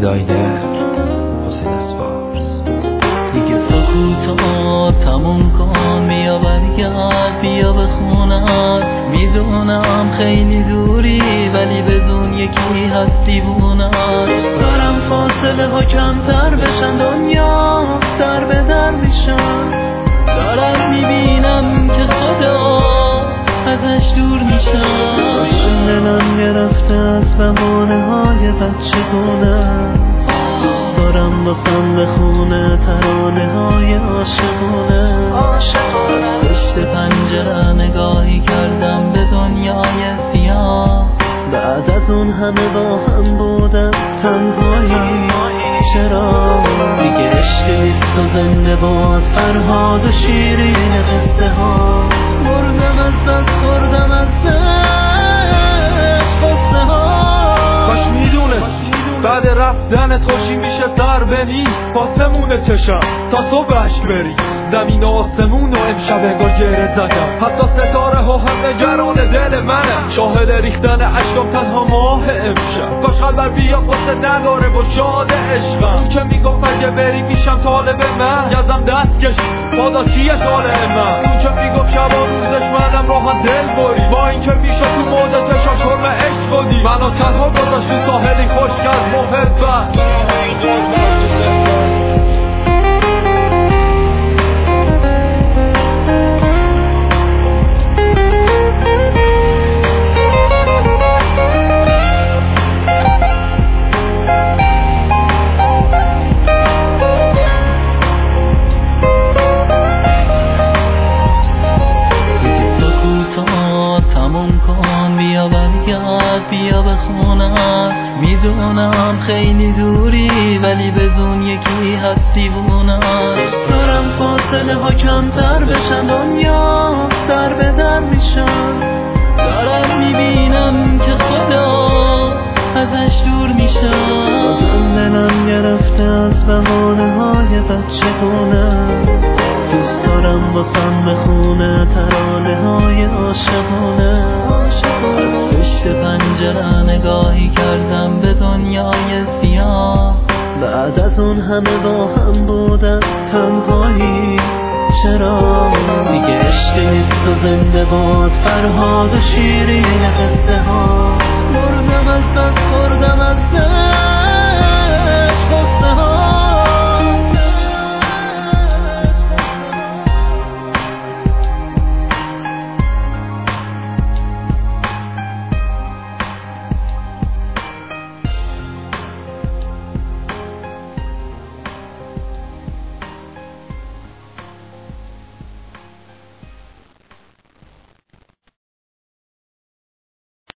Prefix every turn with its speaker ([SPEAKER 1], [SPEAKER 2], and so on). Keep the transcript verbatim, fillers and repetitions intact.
[SPEAKER 1] صدای در حسین اسفارس.
[SPEAKER 2] دیگه سکوتا تموم کن، بیا برگرد بیا به خونت. میدونم خیلی دوری ولی بدون یکی هست دیوونت. دوست دارم فاصله ها کمتر بشن، دنیا در به در میشن. دارم میبینم که خدا ازش دور میشن. باشون دلم گرفته از بهانه های بچه گونم. دوست دارم باسم بخونه ترانه های عاشقونه. از پشت پنجره نگاهی کردم به دنیای سیاه. بعد از اون همه با هم بودم تنهایی. چرا دیگه عشق نیست و زنده باد فرهاد و شیرین قصه ها. مردم از بس خوردم از عشق قصه ها.
[SPEAKER 3] کاش میدونست بعد رفتنت خوشی میشه سر بنی پاسمونه چشم تا صبح عشق بری. زمین و آسمون و امشب انگار گره زدم. حتی ستاره ها هم نگران دل منه. شاهد ریختن عشقم تنها ماه امشب. کاش قلبم بیا قصه نداره و شاد عشقم. اون که میگفت اگه بری میشم طالب من. گزم دست کشی بازا چیه طالع من. اون که میگفت شب و روزش منم راحت دل بری. با این که میشه تو موجه شرم عشق و دی. منو تنها گذاشتی ساحلی خشک از محبت.
[SPEAKER 2] تموم کن بیا برگرد بیا به خونت. میدونم خیلی دوری ولی بدون یکی هست دیوونت. دوست دارم فاصله ها کمتر بشن، دنیا در به در میشن. دارم میبینم که خدا ازش دور میشن. بازم دلم گرفته از بهانه های بچه گونم. دوست دارم باسم بخونه ترانه های عاشقونه. از پشت پنجره نگاهی کردم به دنیای سیاه. بعد از اون همه با هم بودم تنهایی. چرا دیگه عشق نیست و زنده باد فرهاد و شیرین قصه ها. مردم از بس خوردم از